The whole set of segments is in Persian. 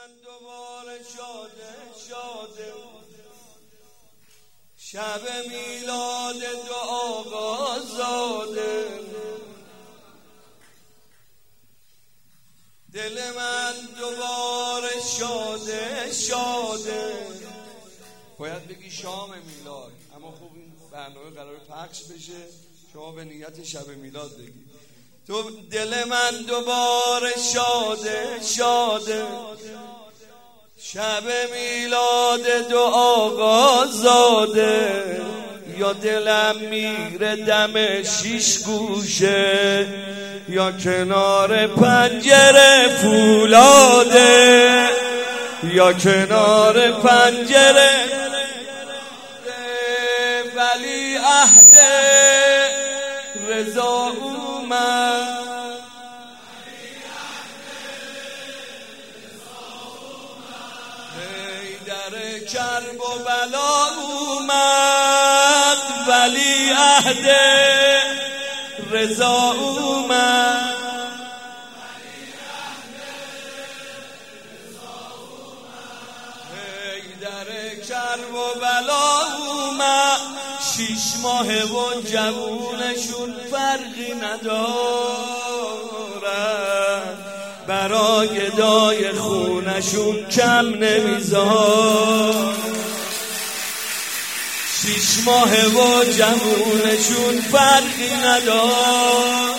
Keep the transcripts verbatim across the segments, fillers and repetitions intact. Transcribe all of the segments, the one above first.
من دوباره شاده شاده شب میلاد دو آقا زاده. دل من دوباره شاده شاده. باید بگی شام میلاد، اما خوب این برنامه قرار پخش بشه، شما به نیت شب میلاد بگی. تو دل من دوباره شاده شاده شب میلاد دو آقا زاده. یا دلم میره دم شیش گوشه یا کنار پنجره فولاده یا کنار پنجره. ولی عهد رضا اومد، در کرب و بلا اومد. ولی عهد رضا اومد، در کرب و بلا اومد. شیش ماه و جوونشون فرقی ندارن، برای گدای خونشون کم نمیذار. شیش ماه و جوونشون فرقی ندارن،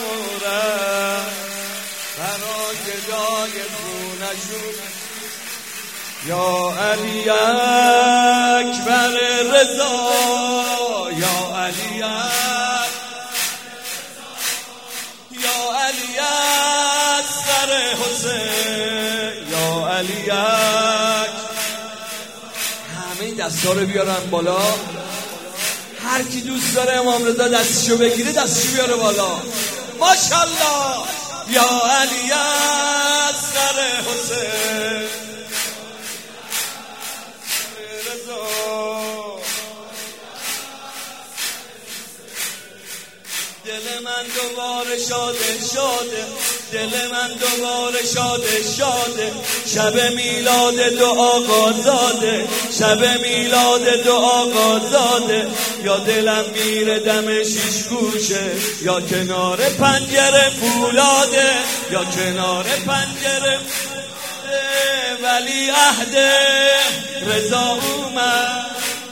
برای گدای خونشون. یا علی اکبر رضا، یا علی یا علی اصغر حسین، یا علی. همه دستا رو بیارن بالا، هر کی دوست داره امام رضا دستشو بگیره دستشو بیاره بالا. ماشاءالله. یا علی اصغر حسین، دل من دوباره شاده شاده دل من دوباره شاده شاده شب میلاد دو آقا زاده شب میلاد دو آقا زاده. یا دلم میره دم شیش گوشه یا کنار پنجره فولاده یا کنار پنجره. ولی عهد رضا اومد،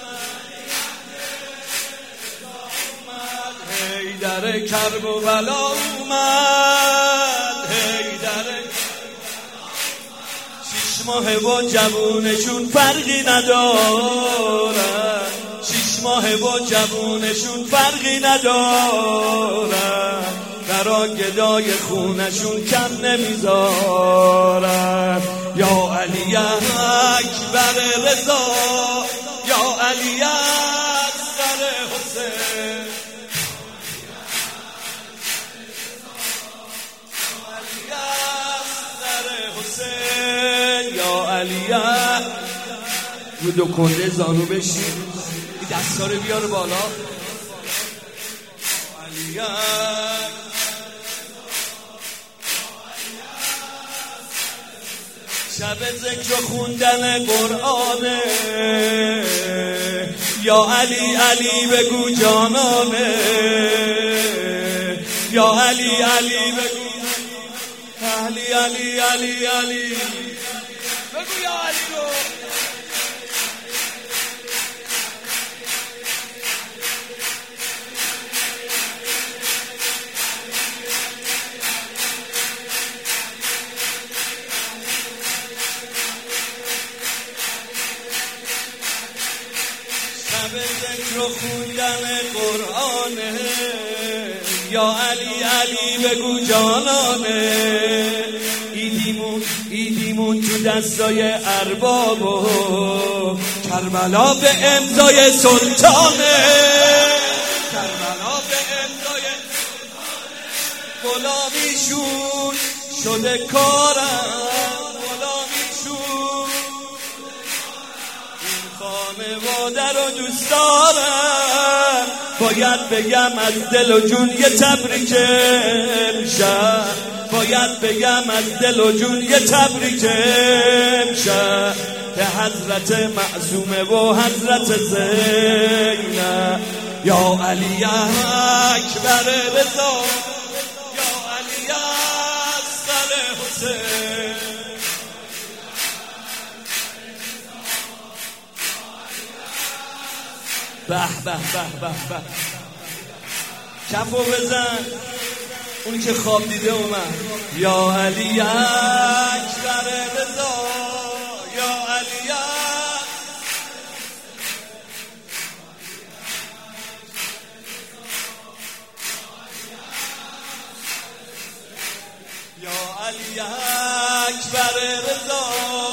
در کرب و بلا اومد. هی در شیش ماه با جوونشون فرقی ندارن، شیش ماه با جوونشون فرقی ندارن، برا گدای خونشون کم نمیذارن. یا علی اکبر رضا، یا علی اصغر حسین، یا علی. رو دو کنده زانو بشین، این دستا رو بیار بالا. علی شب ذکر و خوندن قرآنه. یا علی علی بگو جانانه، یا علی علی بگو علی علی علی علی بگو یا علی رو. شب ذکر و خوندن قرآنه. یا علی علی بگو جانانه. ایدیمون ایدیمون تو دستای ارباب و کربلا به امضای سلطانه، کربلا به امضای غلامیشون شده کارم، غلامیشون این خانواده رو دوست دارم. باید بگم از دل و جون یه تبریک امشب، باید باید بگم از دل و جون یه تبریک امشب که حضرت معصومه و حضرت زینب. یا علی اکبر رضا، یا علی اصغر حسین، به به به به به. کفو بزن اونی که خواب دیده اومد. یا علی اکبر رضا، یا علی یا علی اکبر رضا،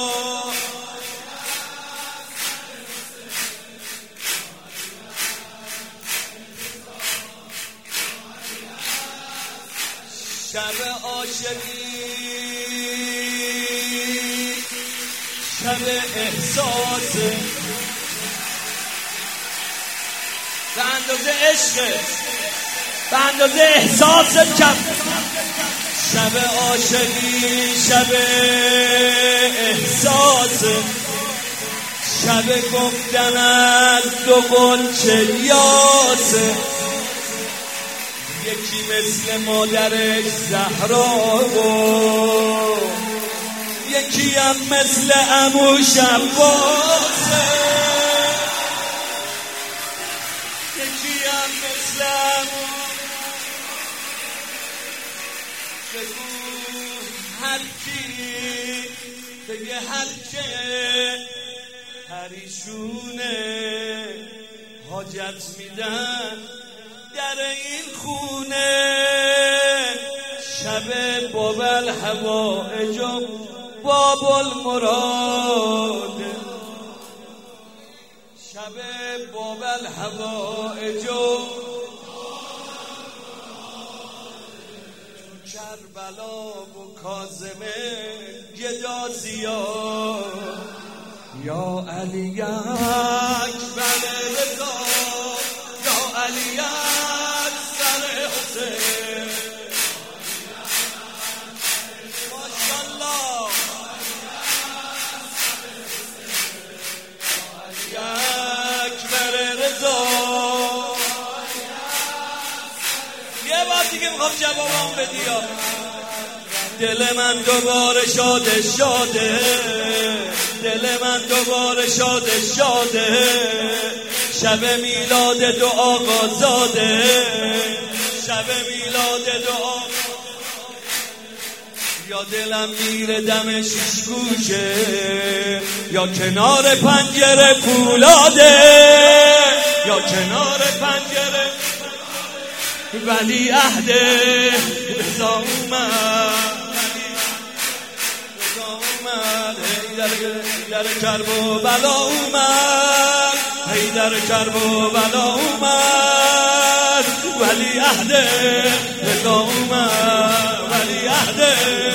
شب عاشقی، شب احساس، به اندازه عشقت، به اندازه احساست کم. شب عاشقی، شب احساس، شب گفتن از دو غنچه یاسه. یکی مثل مادرش زهرا و یکی هم مثل عموش عباسه، یکی هم مثل عمو. بگو هر کی بگه هر که پریشونه حاجت میدن در این خونه. شب باب الحوائج و باب المراد، شب باب الحوائج و کربلا و کاظمه گدا زیاد. یا علی اکبر رضا، یا علی اصغر حسین، ماشاءالله. یا اکبر رضا. یه بار دیگه میخوام جوابم بدی. دل من دوباره شاده شاده، دل من دوباره شاده شاده. شب میلاد دو آقا زاده، شب میلاد دو آقا. یا دلم میره دم شیش گوشه، یا کنار پنجره فولاده، یا کنار پنجره. ولی عهد رضا اومد، رضا اومد. حیدر کرب و بلا اومد، حیدر کرب و بلا اومد. ولی عهد رضا اومد، ولی عهد.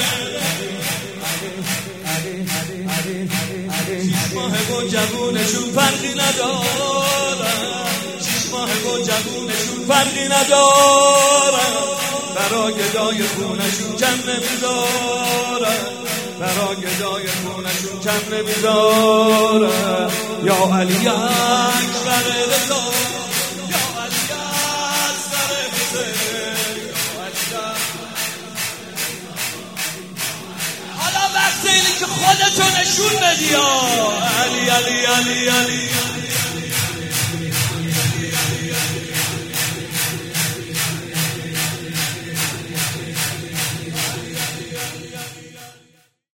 شیش ماه و جوونشون فرقی ندارن، شیش ماه و جوونشون فرقی ندارن. برا گدای خونشون کم نمیذارن، برا گدای خونشون کم نمیذارن. یا علی اکبر رضا، یا علی اصغر حسین، یا علی. حالا وقت اینه که خودتو نشون بدی. علی علی علی علی